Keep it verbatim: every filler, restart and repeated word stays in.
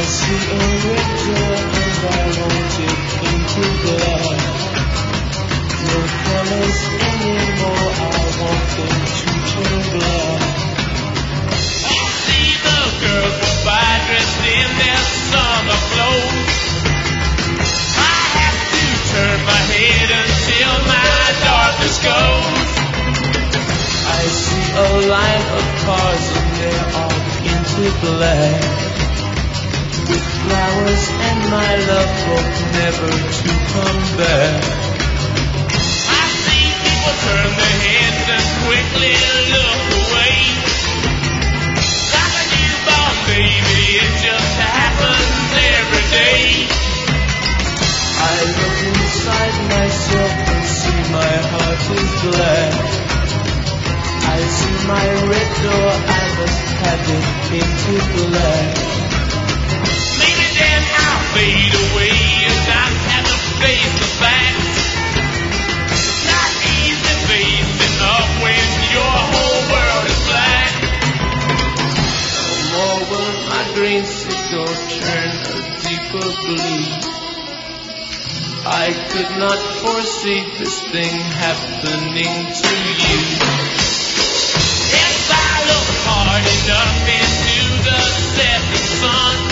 see a red door and I want it into black. No colors anymore, I want them to turn black. I see the girls go by dressed in their summer clothes. I have to turn my head until my darkness goes. I see a line of cars and they're all painted black, with flowers and my love hope never to come back. I see people turn their heads and quickly look away. Like a newborn baby, it just happens every day. I look inside myself and see my heart is black. I see my red door, I must have it painted black. Maybe then I'll fade away as I have to face the facts. Not easy facing up when your whole world is black. No more will my green signal turn a deeper blue. I could not foresee this thing happening to you. Yes, I look hard enough into the setting sun.